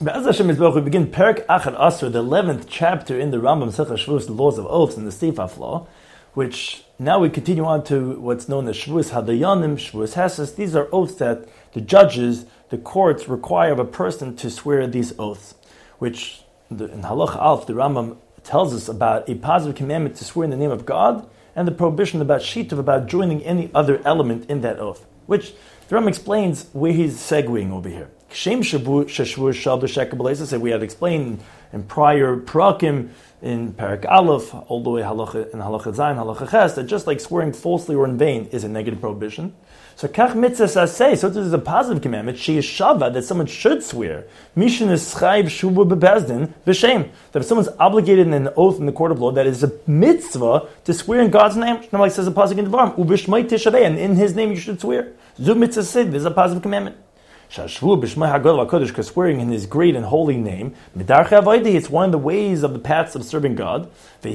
Be'ez Hashem Yisborach, we begin Perek Achad Asur, the 11th chapter in the Rambam Sechah Shavuos, the laws of oaths in the Sifaf law, which now we continue on to what's known as Shavuos Hadayanim, Shavuos Heses. These are oaths that the judges, the courts require of a person to swear these oaths, which in Halach Alf, the Rambam tells us about a positive commandment to swear in the name of God and the prohibition about shitav, about joining any other element in that oath, which the Rambam explains where he's segueing over here. We had explained in prior prakim, in Perek Aleph, all the way in Halacha Zayin, Halacha Ches, that just like swearing falsely or in vain is a negative prohibition. So kach mitzvah say, so this is a positive commandment, she is shava, that someone should swear. Mishin is chayv shuvu bebezdin v'shem. That if someone's obligated in an oath in the court of law, that is a mitzvah to swear in God's name. Like says a pasuk in Devarim, ubishmai tishavei, and in His name you should swear. Zu mitzvah say, this is a positive commandment. Because swearing in His great and holy name, it's one of the ways of the paths of serving God. And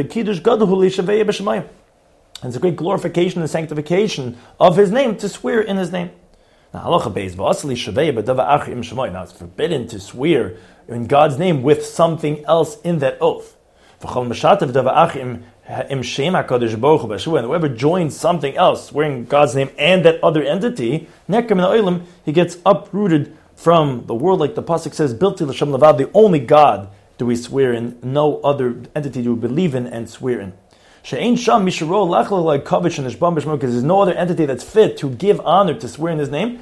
it's a great glorification and sanctification of His name to swear in His name. Now it's forbidden to swear in God's name with something else in that oath. And whoever joins something else, swearing God's name and that other entity, he gets uprooted from the world, like the pasuk says, the only God do we swear in, no other entity do we believe in and swear in. Because there's no other entity that's fit to give honor to swear in His name.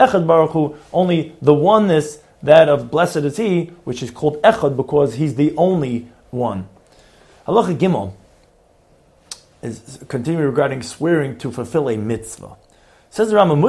Only the oneness, that of blessed is He, which is called Echad because He's the only one. Halacha Gimel is continuing regarding swearing to fulfill a mitzvah. Says the Rambam,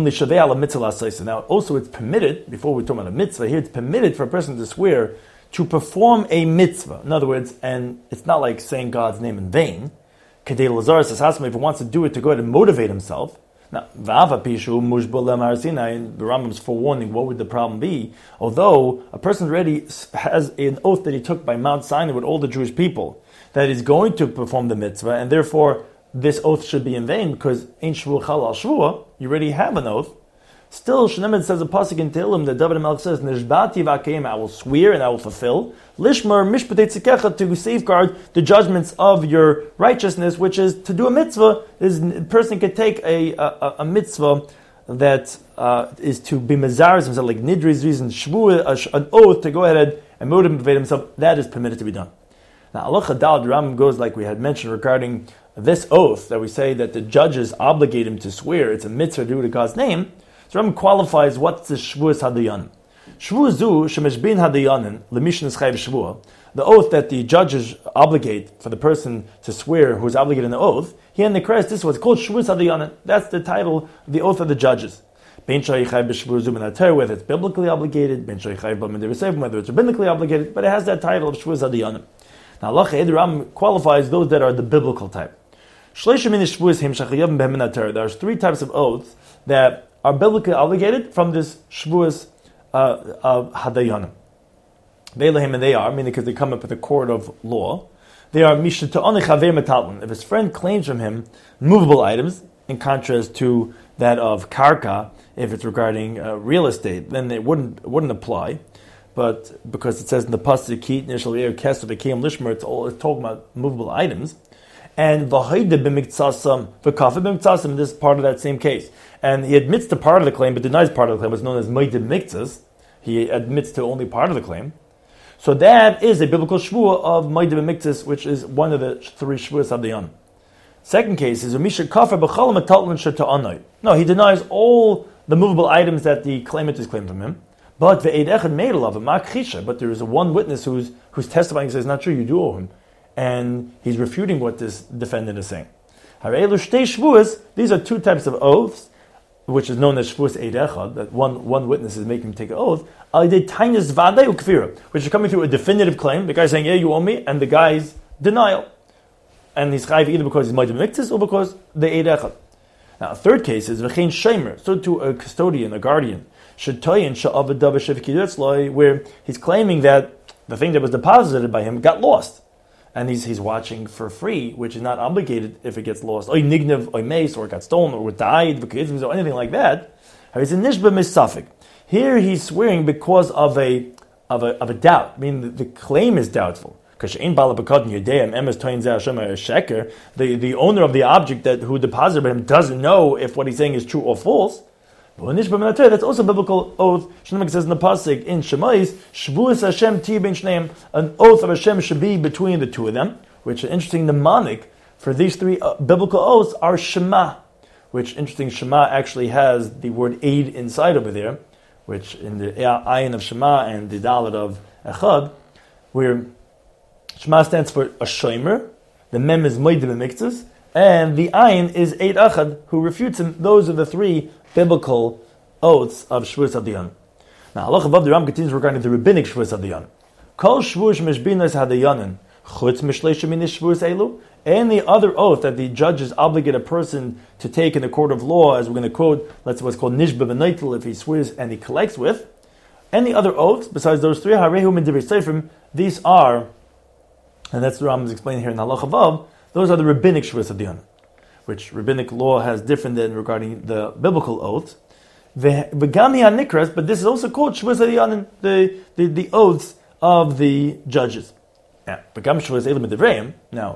now also it's permitted, before we talk about a mitzvah, here it's permitted for a person to swear to perform a mitzvah. In other words, and it's not like saying God's name in vain. Kedei Lazar says, if he wants to do it to go ahead and motivate himself. Now, V'ava Pishu Mushbala Marasinai, and the Rambam's forewarning, what would the problem be? Although a person already has an oath that he took by Mount Sinai with all the Jewish people, that he's going to perform the mitzvah, and therefore this oath should be in vain, because Ein Shvuah Chal Al Shvuah, you already have an oath. Still, Shneimid says a pasuk in Tehillim that David HaMelech says, Nishbati v'akayim, I will swear and I will fulfill. Lishmer mishpatei tzikecha, to safeguard the judgments of your righteousness, which is to do a mitzvah. A person can take a mitzvah that is to be mezaris himself, like Nidri's reason, Shvuah, an oath to go ahead and motivate himself. That is permitted to be done. Now, Allah Chadal, the Rambam goes like we had mentioned regarding this oath that we say that the judges obligate him to swear. It's a mitzvah to do to God's name. So Rambam qualifies what's the Shavuos Hadayanim. Shavuos zu shemeshbin Hadayanim lemishin chayv Shavuah. The oath that the judges obligate for the person to swear who is obligated in the oath. Here in the Christ, this is what's called Shavuos Hadayanim. That's the title of the oath of the judges. Ben shaychayv b'Shavuos zu b'Nater, whether it's biblically obligated, ben shaychayv b'Mederisevim, whether it's rabbinically obligated, but it has that title of Shavuos Hadayanim. Now, Allah the Rambam qualifies those that are the biblical type. There's three types of oaths that are biblically obligated from this Shavuos of Hadayanim. And they are, meaning because they come up with a court of law. They are Mishata'ani Chaver Metalton. If his friend claims from him movable items, in contrast to that of Karka, if it's regarding real estate, then it wouldn't apply. But because it says in the pasuk Kit Nishal Eir Kesef V'Kiyam Lishmer, it's talking about movable items. And V'Haida B'Miktsasam V'Kafa B'Miktsasam, this is part of that same case. And he admits to part of the claim, but denies part of the claim. It's known as Maida Miktsas. He admits to only part of the claim. So that is a biblical shvuah of Maida B'Miktsas, which is one of the three shvuahs of the Yom. Second case is Umisha Kafa B'Chal Metalton Sheta'anai. No, he denies all the movable items that the claimant is claimed from him. But but there is one witness who's testifying and says, not true, you do owe him. And he's refuting what this defendant is saying. These are two types of oaths, which is known as Shvuas Eid Echad, that one witness is making him take an oath, which is coming through a definitive claim. The guy's saying, yeah, you owe me, and the guy's denial. And he's chayiv either because he's Maida Miktsas or because the Eid Echad. Now, a third case is V'chein Shemer, so to a custodian, a guardian, where he's claiming that the thing that was deposited by him got lost. And he's watching for free, which is not obligated if it gets lost. Or nignev, or mace, or it got stolen, or died, or anything like that. Here he's swearing because of a of a doubt, meaning the claim is doubtful. The owner of the object who deposited him doesn't know if what he's saying is true or false. That's also a biblical oath. Shneim says in the pasuk in Shemais, Shvuas Hashem ti ben shneim, an oath of Hashem should be between the two of them. Which is interesting. Mnemonic for these three biblical oaths are Shema. Which interesting. Shema actually has the word aid inside over there, which in the ayin of Shema and the dalet of Echad, where Shema stands for a shomer, the mem is moed b'miktzas, and the ayin is Eid Achad, who refutes him. Those are the three biblical oaths of Shvuas Hadayan. Now, Halach above the Ram continues regarding the rabbinic Shvuas Hadayan. Kol Shvuas Mishbinas Hadayanin, Chutz Mishleisha Minish Shvuas Elu. Any other oath that the judges obligate a person to take in the court of law, as we're going to quote, let's say what's called Nishba B'Neitel, if he swears and he collects with, any other oaths besides those three, Harehu Min Divrei Seifrim, these are, and that's what Ram is explaining here in Halach above, those are the rabbinic Shvuas Hadayan, which rabbinic law has different than regarding the biblical oaths. V'gami HaNikras, but this is also called Shvuas Hadayan, the oaths of the judges. Now, V'gam Shvuas Elam D'Vrayim,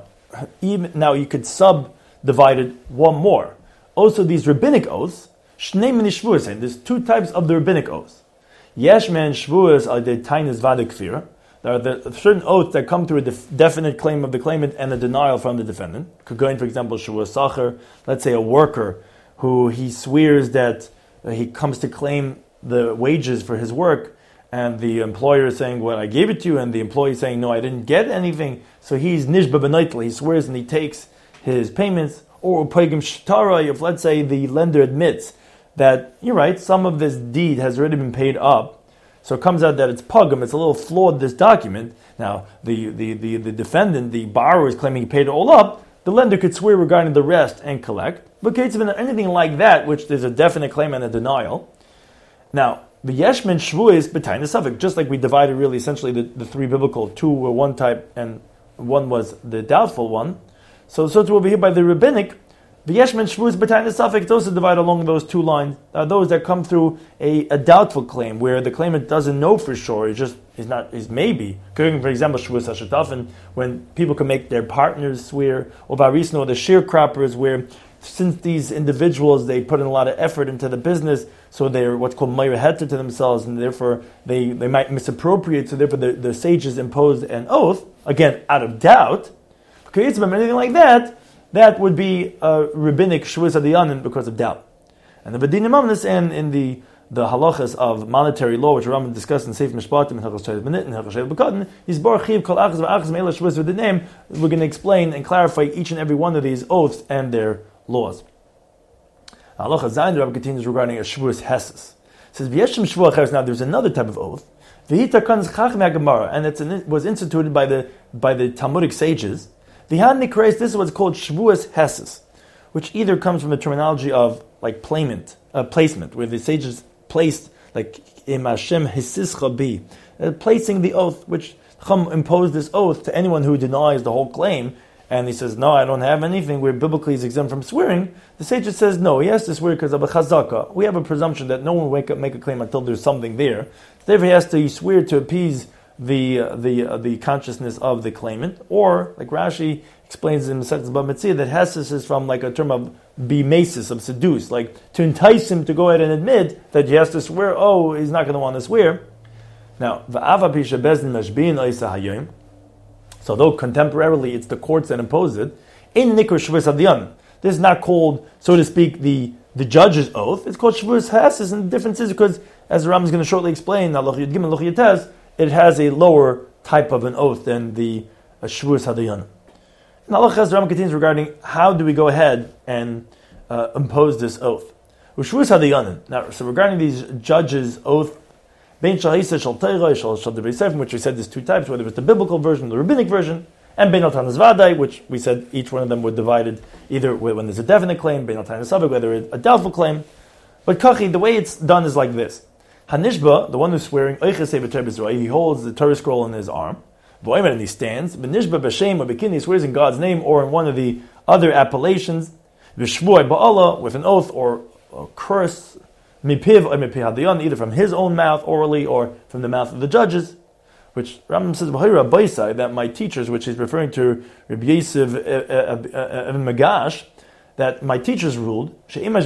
now you could subdivide it one more. Also these rabbinic oaths, Shnei Mini Shvuas, and there's two types of the rabbinic oaths. Yesh Man Shvuas are the Tainas Vada Kfira. There are certain oaths that come through a definite claim of the claimant and a denial from the defendant. Could go in, for example, Shvuas Sacher, let's say a worker who he swears that he comes to claim the wages for his work, and the employer is saying, well, I gave it to you, and the employee is saying, no, I didn't get anything. So he's Nishba B'Neitel, he swears and he takes his payments. Or Pegim Shtara, if let's say the lender admits that, you're right, some of this deed has already been paid up, so it comes out that it's pugum, it's a little flawed, this document. Now, the defendant, the borrower is claiming he paid it all up, the lender could swear regarding the rest and collect. But case of anything like that, which there's a definite claim and a denial. Now, the Yeshman Shvu is B'tayna Safek, just like we divided really essentially the three biblical, two were one type and one was the doubtful one. So to over here by the rabbinic, the Yeshman Shvu is B'tayna Safek, those are divided along those two lines. Those that come through a doubtful claim, where the claimant doesn't know for sure, he's maybe. Going, for example, Shvuas HaShutafin, when people can make their partners swear, or Barisno, or the sharecroppers, where since these individuals, they put in a lot of effort into the business, so they're what's called Meir Heter to themselves, and therefore they might misappropriate, so therefore the sages imposed an oath, again, out of doubt. Anything like that, that would be a rabbinic Shvuas Hadayanin because of doubt. And the V'din Imamnis and in the halachas of monetary law, which Rambam discussed in Sefer Mishpatim and Hilchos Shayla B'nit and Hilchos Shayla B'Katan, is Bar Chiv Kol Achaz V'Achaz Me'ela Shvuas V'Dinim. We're going to explain and clarify each and every one of these oaths and their laws. Halacha Zayin, the Rabbi continues regarding a Shvuas Heses. It says, V'yeshem Shvuah Acheres. Now there's another type of oath. V'hita Kanz Chachmei HaGemara, and it was instituted by the Talmudic sages. V'han Nikreis, this is what's called Shvuas Heses, which either comes from the terminology of like placement, where the sages placed like Im Hashem Hisischa Bi, placing the oath, which Chum imposed this oath to anyone who denies the whole claim, and he says, no, I don't have anything, where biblically he's exempt from swearing. The sage says, no, he has to swear because of a chazaka. We have a presumption that no one will make a claim until there's something there. Therefore he has to swear to appease the consciousness of the claimant, or like Rashi explains in Masechtas Bava Metzia that Heses is from like a term of bimesis, of seduce, like to entice him to go ahead and admit that he has to swear. Oh, he's not going to want to swear. Now, va'ava pisha bezdin mashbin oisa hayom. So though contemporarily it's the courts that impose it, in nikr shvuas hadayan, this is not called, so to speak, the judge's oath. It's called shvuas heses, and the difference is because, as the Ram is going to shortly explain, it has a lower type of an oath than the shvuas hadayan. And Allah the Ram continues regarding how do we go ahead and impose this oath. Shvuas hadayan. Now, so regarding these judges' oath, Ben Shahisa Shal Teira, Shal Devrei Seifrim, which we said there's two types, whether it's the biblical version, the rabbinic version, and Ben Al Tanas Vadai, which we said each one of them were divided either when there's a definite claim, Ben Al Tanas Savik, whether it's a doubtful claim. But Kachi, the way it's done is like this. Hanishba, the one who's swearing, he holds the Torah scroll in his arm, and he stands. Benishba B'Shem or B'Kin, he swears in God's name or in one of the other appellations. V'Shvuai Ba'Allah, with an oath or a curse, Mipiv or Mipi Hadayan, either from his own mouth orally or from the mouth of the judges. which Rambam says that my teachers, which he's referring to Rabbi Yosef Ibn Magash, that my teachers ruled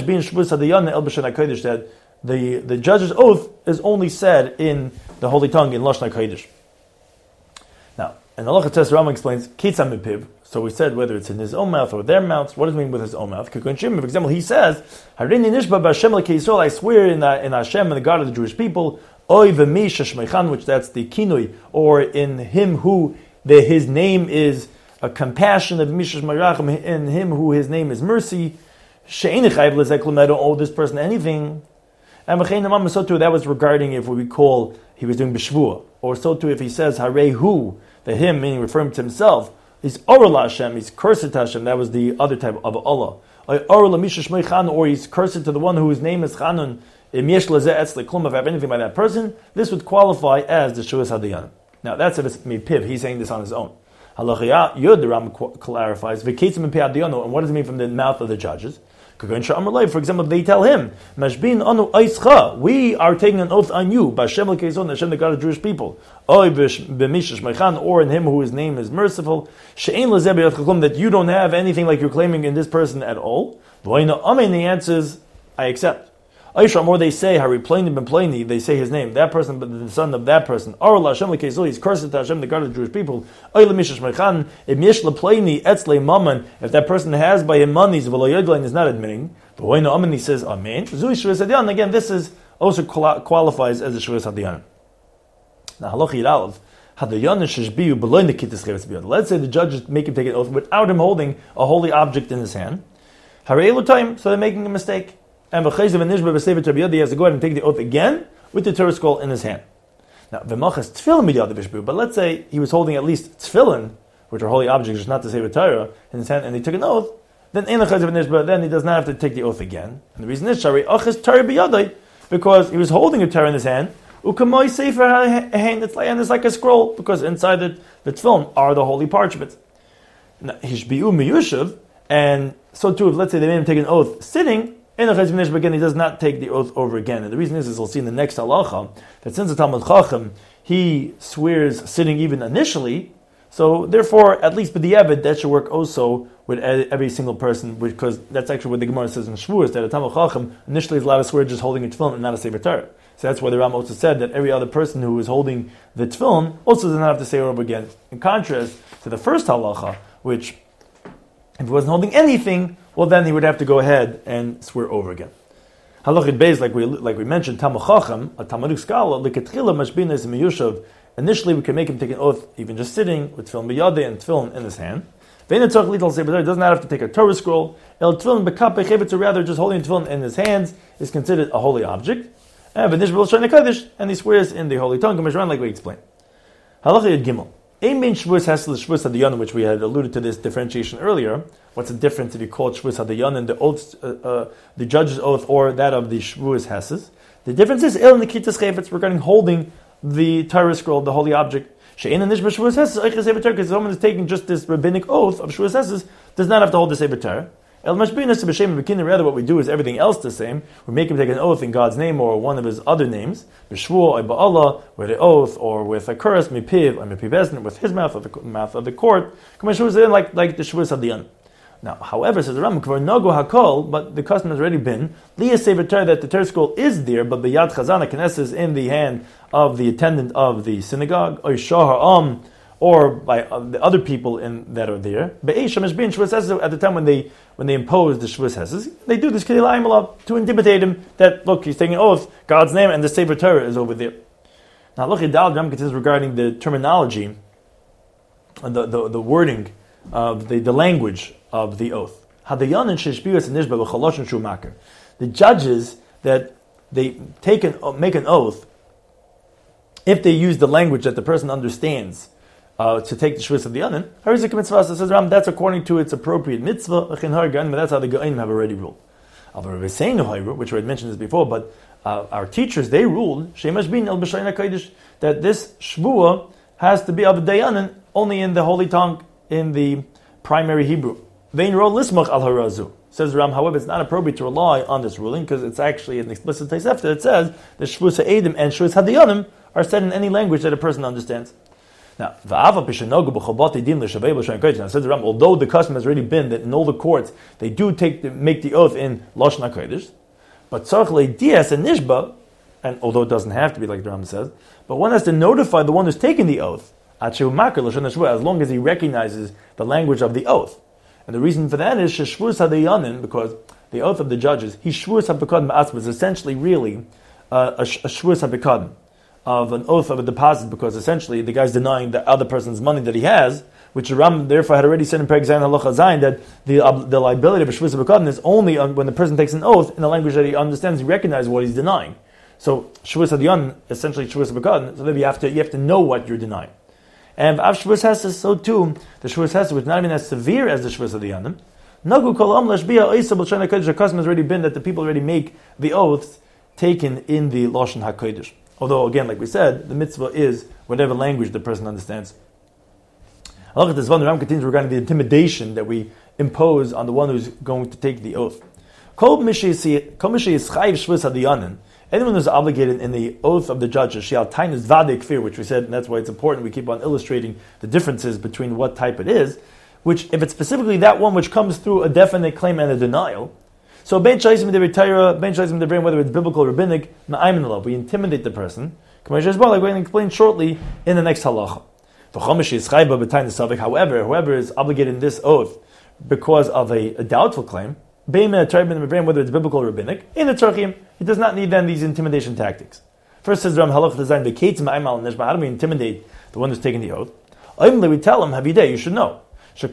that the judge's oath is only said in the holy tongue in Lashon HaKodesh. Now, and the Halacha Tes Rambam explains Kitzam Mipiv. So we said whether it's in his own mouth or their mouths. What does it mean with his own mouth? For example, he says, "Harini nishba b'Hashem l'kei Yisrael." I swear in Hashem and the God of the Jewish people. Oy v'mi sheshmeichan, which that's the kinui, or in him who his name is a compassion of mishash marachim, in him who his name is mercy. She'enich chayv lezek, I don't owe this person anything. And so too, that was regarding if we recall he was doing b'shvua, or so too if he says harehu, the him meaning referring to himself. He's Orla Hashem, he's cursed to Hashem, that was the other type of Allah. Or he's cursed to the one whose name is Chanun, if I have anything by that person, this would qualify as the Shuas Hadayanim. Now that's if it's Mipiv, he's saying this on his own. Halacha Yud, the Ram clarifies, and what does it mean from the mouth of the judges? For example, they tell him, we are taking an oath on you, Hashem the God of Jewish people, or in him whose name is merciful, that you don't have anything like you're claiming in this person at all. The answer is, I accept. Or they say, they say his name, that person, but the son of that person. He's cursed to Hashem, the God of the Jewish people. If that person has by him monies, is not admitting. But he says, Amen. Again, this is also qualifies as a Shuas Hadayanim. Now, let's say the judges make him take an oath without him holding a holy object in his hand. So they're making a mistake. And he has to go ahead and take the oath again with the Torah scroll in his hand. Now, but let's say he was holding at least tefillin, which are holy objects, not to say the Torah, in his hand, and he took an oath, then he does not have to take the oath again. And the reason is, because he was holding a Torah in his hand, and it's like a scroll, because inside it, the tefillin are the holy parchments. Now, and so too, if let's say they made him take an oath sitting, again, he does not take the oath over again. And the reason is we'll see in the next halacha, that since the Talmud Chacham, he swears sitting even initially, so therefore, at least b'diavad, that should work also with every single person, because that's actually what the Gemara says in Shavuos, that a Talmud Chacham initially is allowed to swear just holding a tefillin and not a Sefer Torah. So that's why the Ram also said that every other person who is holding the tefillin also does not have to say it over again. In contrast to the first halacha, which, if he wasn't holding anything, well, then he would have to go ahead and swear over again. Halachit Beis, like we mentioned, Talmud Chacham, a Talmudic scholar, l'ketchila mashbina is miyushav. Initially, we can make him take an oath, even just sitting with tefillin b'yadeh and tefillin in his hand. Ve'in tzarich lital sefer, does not have to take a Torah scroll. El tefillin b'kapei chevetz, rather just holding tefillin in his hands is considered a holy object. And he swears in the holy tongue, like we explained. Halachit Gimel. Aim Shavuos has the Shavuos Hadayanim, which we had alluded to this differentiation earlier. What's the difference if you call it Shavuos Hadayanim, the oath, the judge's oath, or that of the Shavuos Hesses? The difference is El Nikitas Chayvetz regarding holding the Torah scroll, the holy object. She'en and Nishba Shavuos Hesses, because someone is taking just this rabbinic oath of Shavuos Hesses, does not have to hold the Sefer Torah. El Mashbinas B'Shem B'Kinin, rather what we do is everything else the same. We make him take an oath in God's name or one of his other names, B'Shvuah, Ba'Allah, with an oath, or with a curse, Mipiv, or Mipiv Esn, with his mouth, or the mouth of the court, like the Shavuos Hadayanim. Now, however, says the Rambam, Kvar Nogo Hakol, but the custom has already been, Liya Sefer Torah, that the Torah scroll is there, but the Yad Chazana Knesset is in the hand of the attendant of the synagogue, or Shah or by the other people that are there. At the time when they impose the Shavuos Hesses, they do this to intimidate him that, look, he's taking an oath, God's name, and the Sefer Torah is over there. Now, look at Dal Ram considers regarding the terminology, the wording of the language of the oath. The judges that they make an oath, if they use the language that the person understands, to take the Shavuos Hadayanim, Harizik mitzvah, says Ram, that's according to its appropriate mitzvah, but that's how the Ga'im have already ruled. Which we had mentioned this before, but our teachers, they ruled that this Shvuah has to be of Dayanin only in the holy tongue, in the primary Hebrew. Says Ram, however, it's not appropriate to rely on this ruling because it's actually an explicit Tosefta that says the Shavuos Ha'edim and Shavuos Hadayanim are said in any language that a person understands. Now, says the Ram, although the custom has already been that in all the courts they do make the oath in Lashon HaKodesh, but tzarich le'dias and nishba, and although it doesn't have to be like the Ram says, but one has to notify the one who's taking the oath, as long as he recognizes the language of the oath. And the reason for that is sheshvus hadayanin, because the oath of the judges, he shvus habekadim ma'asma, is essentially really a shvus habekadim, of an oath of a deposit, because essentially the guy's denying the other person's money that he has, which the Ram therefore had already said in Perek Zayin Halacha Zayin that the liability of a shvus habekadim is only when the person takes an oath in a language that he understands, he recognizes what he's denying. So shvus hadayanin, essentially shvus habekadim, so then you have to know what you're denying. And Av Shvus Hesed, so too, the Shvus Hesed, which is not even as severe as the Shvus Hadayanim, Nagu Kol Am Lashbiya Oisa B'Lashon HaKodesh, the custom has already been that the people already make the oaths taken in the Lashon HaKodesh. Although, again, like we said, the mitzvah is whatever language the person understands. Allah the Ram continues regarding the intimidation that we impose on the one who's going to take the oath. Kol Mishi Yischayv Shvus Hadayanim, anyone who's obligated in the oath of the judges, which we said, and that's why it's important, we keep on illustrating the differences between what type it is, which, if it's specifically that one which comes through a definite claim and a denial, so whether it's biblical or rabbinic, we intimidate the person, like we're going to explain shortly in the next halacha. However, whoever is obligated in this oath because of a doubtful claim, whether it's biblical or rabbinic, in the tzarchim, he does not need then these intimidation tactics. First says Ram Halach Design, how do we intimidate the one who's taking the oath? We tell him, you should know. The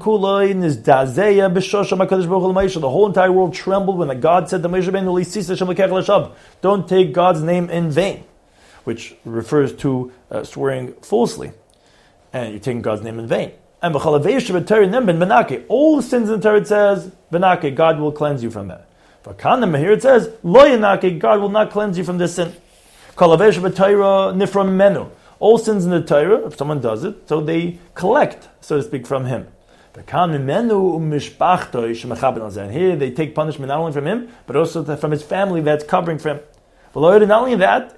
whole entire world trembled when the God said to Moshe Rabbeinu, don't take God's name in vain, which refers to swearing falsely. And you're taking God's name in vain. And all sins in the Torah, it says, God will cleanse you from that. For Kanim, here it says, God will not cleanse you from this sin. All sins in the Torah, if someone does it, so they collect, so to speak, from him. And here they take punishment not only from him, but also from his family that's covering for him. Not only that,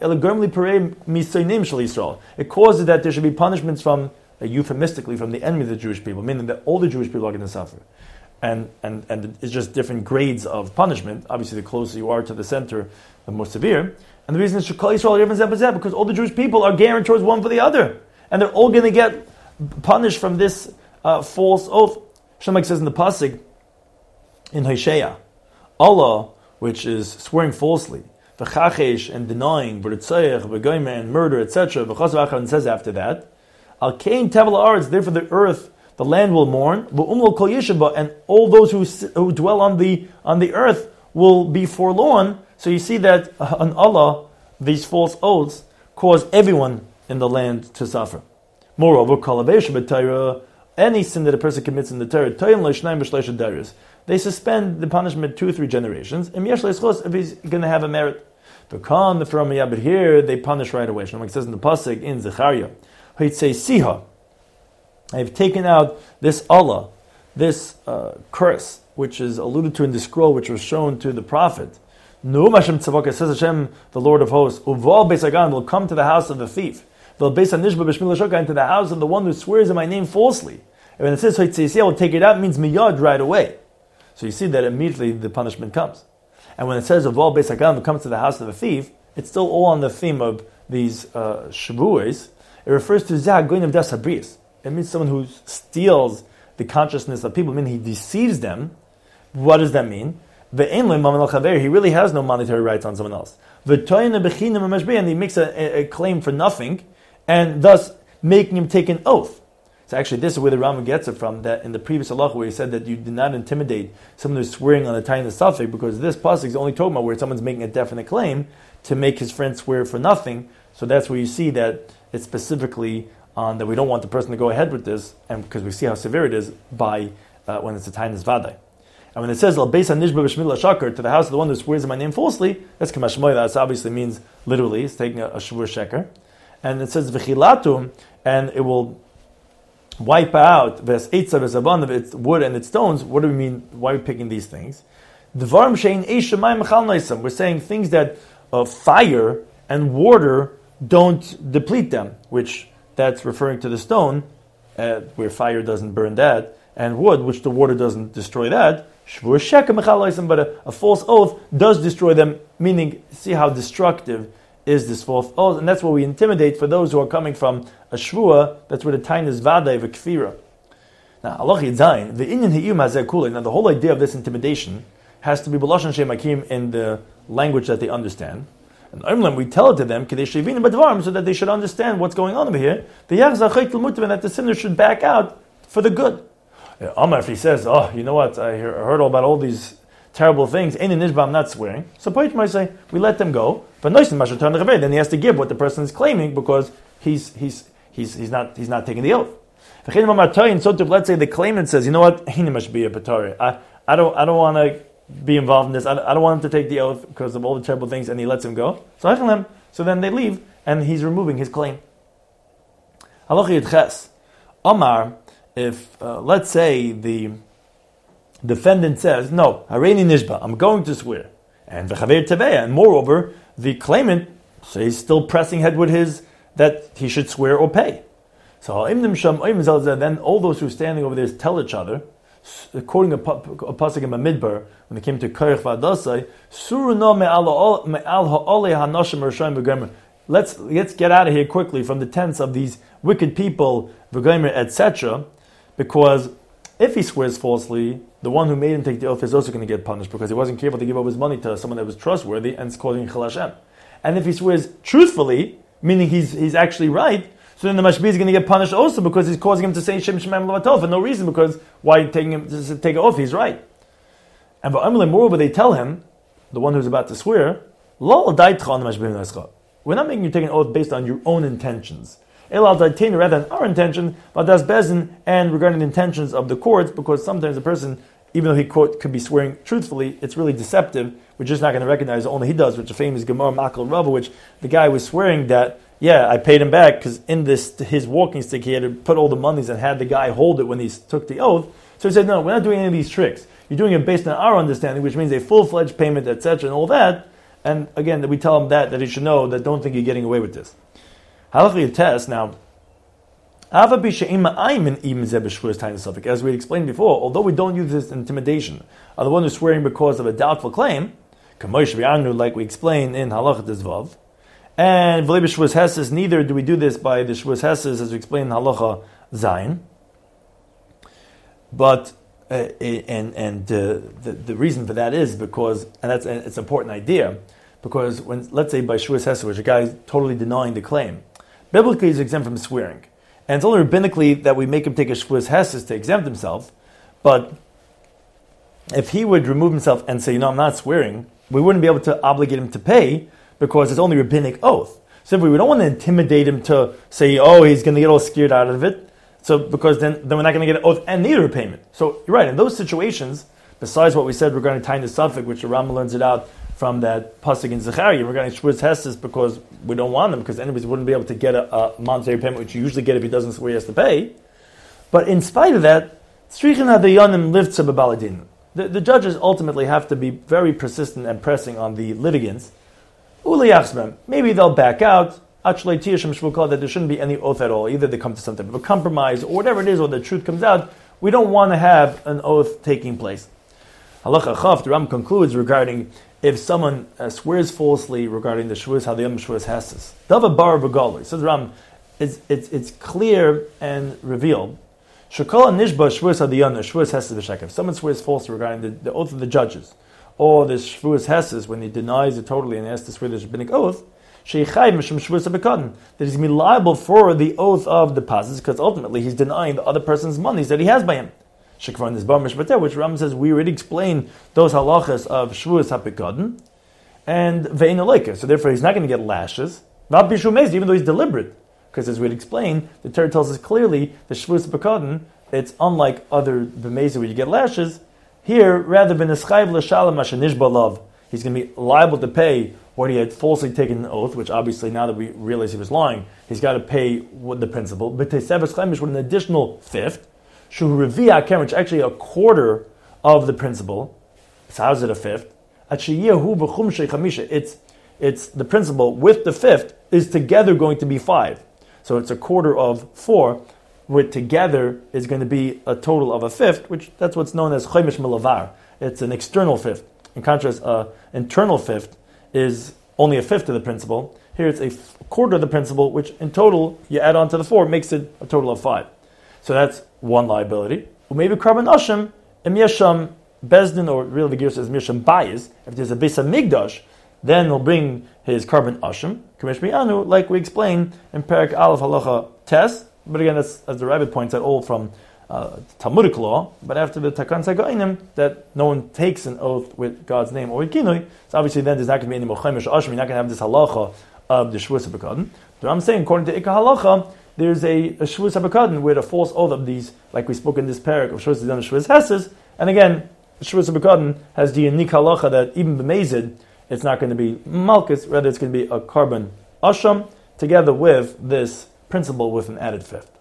it causes that there should be punishments from, euphemistically, from the enemy of the Jewish people, meaning that all the Jewish people are going to suffer. And it's just different grades of punishment. Obviously, the closer you are to the center, the more severe. And the reason is because all the Jewish people are guarantors one for the other. And they're all going to get punished from this false oath. Shlomo says in the Pasuk, in Hosea, Allah, which is swearing falsely, v'chachesh, and denying, v'ritzayach, v'goyme, and murder, etc., and says after that, Al Kain Tevel Arz, therefore the earth, the land will mourn, and all those who dwell on the earth will be forlorn. So you see that on Allah, these false oaths cause everyone in the land to suffer. Moreover, any sin that a person commits in the Torah, they suspend the punishment 2 or 3 generations, if he's going to have a merit. But here they punish right away. Like it says in the Pasuk in Zechariah, I have taken out this Allah, this curse, which is alluded to in the scroll, which was shown to the prophet. Says Hashem, the Lord of hosts, will come to the house of the thief. Into the house of the one who swears in my name falsely. And when it says, I will take it out, it means miyad, right away. So you see that immediately the punishment comes. And when it says, Uval Beis Hagam comes to the house of the thief, it's still all on the theme of these shavuos. It refers to Zah Goyin of Das Habris. It means someone who steals the consciousness of people, meaning he deceives them. What does that mean? He really has no monetary rights on someone else. And he makes a claim for nothing, and thus making him take an oath. So actually, this is where the Rambam gets it from, that in the previous halacha where he said that you did not intimidate someone who's swearing on a tiny suffix, because this pasuk is only talking about where someone's making a definite claim to make his friend swear for nothing. So that's where you see that it's specifically on that we don't want the person to go ahead with this, and because we see how severe it is by when it's a tainas vaday. And when it says Al Beis HaNishba B'Shmil HaShaker, to the house of the one who swears in my name falsely, that's Kamashmoy. That obviously means literally, it's taking a shvur sheker. And it says V'chilatum, and it will wipe out Ves Eitza V'Zavan of its wood and its stones. What do we mean? Why are we picking these things? Dvarim Shein Eish Shemayim Mechal Noisam. We're saying things that fire and water don't deplete them, which that's referring to the stone, where fire doesn't burn that, and wood, which the water doesn't destroy that. Shvur sheker mechal oisem, but a false oath does destroy them, meaning, see how destructive is this false oath, and that's what we intimidate for those who are coming from a shvua. That's where the tain is vaday v'kfira. Now, Allah Yitzayin, the inyan hiyum hazeh kulei. Now, the whole idea of this intimidation has to be b'lashon shem hakim, in the language that they understand. And we tell it to them, so that they should understand what's going on over here. And that the sinner should back out for the good. Amar, if he says, oh, you know what, I heard all about all these terrible things, I'm not swearing. So Paish might say, we let them go, but then he has to give what the person is claiming, because he's not taking the oath. So let's say the claimant says, you know what, I don't want to be involved in this. I don't want him to take the oath because of all the terrible things, and he lets him go. So then they leave, and he's removing his claim. Omar, if let's say the defendant says, no, Hareini Nishba, I'm going to swear, and v'chaver teveya, and moreover, the claimant he's still pressing ahead with his that he should swear or pay. So then all those who are standing over there tell each other, according to pasuk in Bamidbar, when they came to Korach v'Adasai, Suruna me'al ha'olei ha'noshim r'shoim v'gomer. Let's get out of here quickly from the tents of these wicked people, v'gomer, etc. Because if he swears falsely, the one who made him take the oath is also going to get punished because he wasn't careful to give up his money to someone that was trustworthy, and it's causing Chil Hashem. And if he swears truthfully, meaning he's actually right, so then the mashbi is going to get punished also because he's causing him to say Shem Shemem Lavatel for no reason, because why taking him to take it off? He's right. And moreover, they tell him, the one who's about to swear, we're not making you take an oath based on your own intentions. Rather than our intention, but that's bezin, and regarding the intentions of the courts, because sometimes a person, even though he could be swearing truthfully, it's really deceptive. We're just not going to recognize only he does, which a famous Gemara Makal Rava, which the guy was swearing that, yeah, I paid him back because in his walking stick he had to put all the monies and had the guy hold it when he took the oath. So he said, no, we're not doing any of these tricks. You're doing it based on our understanding, which means a full-fledged payment, etc., and all that. And again, that we tell him that he should know that don't think you're getting away with this. Halachah test now. As we explained before, although we don't use this intimidation of the one who's swearing because of a doubtful claim, like we explained in Halachah Tezvav, and neither do we do this by the Shvus Heses, as we explained in Halacha Zayin. But the reason for that is because, and it's an important idea, because when, let's say by Shvus Heses, which a guy is totally denying the claim, biblically he's exempt from swearing. And it's only rabbinically that we make him take a Shvus Heses to exempt himself. But if he would remove himself and say, I'm not swearing, we wouldn't be able to obligate him to pay, because it's only rabbinic oath. Simply, we don't want to intimidate him to say, he's going to get all scared out of it. So, because then we're not going to get an oath and neither a payment. So, you're right, in those situations, besides what we said regarding tying the suffix, which the Rambam learns it out from that pasuk in Zechariah, regarding Shvus Heses, because we don't want them, because anyways wouldn't be able to get a monetary payment, which you usually get if he doesn't swear he has to pay. But in spite of that, the judges ultimately have to be very persistent and pressing on the litigants. Maybe they'll back out. That there shouldn't be any oath at all. Either they come to some type of a compromise, or whatever it is, or the truth comes out. We don't want to have an oath taking place. Halacha Chaf, the Ram concludes regarding if someone swears falsely regarding the Shvus Hadayam Shvus Heses. Dava bar v'galoi. Says Ram, it's clear and revealed. Shekala nishba Shvus Hadayam Shvus Heses v'shekav. If someone swears falsely regarding the oath of the judges, or the Shvus Heses, when he denies it totally and has to swear the rabbinic oath, that he's going to be liable for the oath of the pazes, because ultimately he's denying the other person's monies that he has by him. Which Ram says we already explained those halachas of Shvus HaPikadon and Ve'in Aleika. So therefore he's not going to get lashes, even though he's deliberate. Because as we explained, the Torah tells us clearly the Shvus HaPikadon, it's unlike other B'mezah where you get lashes. Here, rather than Eschayv L'Shalom Ashenishba Love, he's going to be liable to pay what he had falsely taken an oath, which obviously now that we realize he was lying, he's got to pay the principal. But Teseves Chaimish with an additional fifth, Shu Revi'ah Kem, which is actually a quarter of the principal. So how's it a fifth? It's it's the principal with the fifth is together going to be 5. So it's a quarter of 4, which together is going to be a total of a fifth, which that's what's known as chomish melavar. It's an external fifth. In contrast, an internal fifth is only a fifth of the principal. Here it's a quarter of the principal, which in total, you add on to the 4, makes it a total of 5. So that's one liability. Or maybe carbon asham, im yesham bezdin, or really the gear says misham bayis. If there's a Beis Hamikdash, then he'll bring his carbon asham, kamish anu, like we explained in Perek Aleph Halacha Tes. But again, that's, as the Rabbi points out, all from Talmudic law. But after the Takan Sagainim, that no one takes an oath with God's name or with Kinoi, so obviously then there's not going to be any Mochemish Asham, you're not going to have this halacha of the Shavuos HaBekadon. But I'm saying, according to Ikka Halacha, there's a Shavuos HaBekadon with a false oath of these, like we spoke in this parak of Shavuos HaBekadon and Shavuos Hesses. And again, Shavuos HaBekadon has the unique halacha that even b'mezid, it's not going to be Malkus, rather it's going to be a carbon Asham, together with this principle with an added fifth.